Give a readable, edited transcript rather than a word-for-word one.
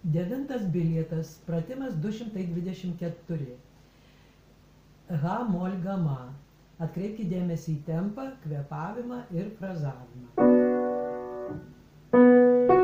9 bilietas, pratimas 224. H mol gama. Atkreipkite dėmesį į tempą, kvėpavimą ir frazavimą.